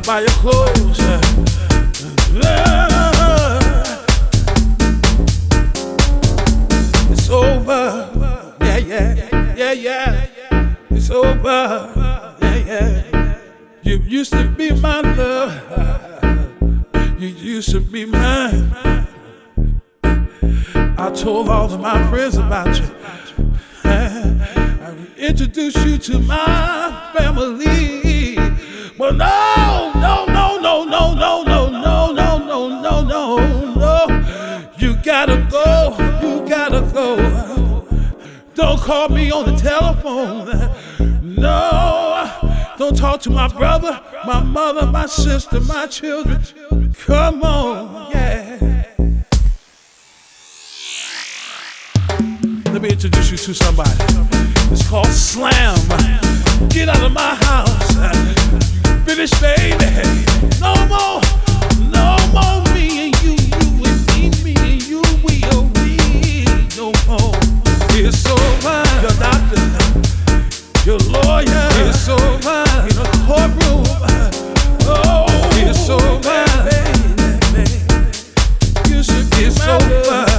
buy your clothes. It's over. Yeah, yeah, yeah, yeah. It's over. Yeah, yeah. You used to be my love. You used to be mine. I told all of my friends about you. I introduced you to my family. But no, no, no, no, no, no, no, no, no, no, no, no, no. You gotta go, you gotta go. Don't call me on the telephone. No, don't talk to my brother, my mother, my sister, my children. Come on, yeah. Let me introduce you to somebody. It's called Slam. Get out of my house. Finish, baby. No more, no more me and you and me and you, we no more. It's over. Your doctor, your lawyer. It's over. In a courtroom. Oh, it's over. You should be over.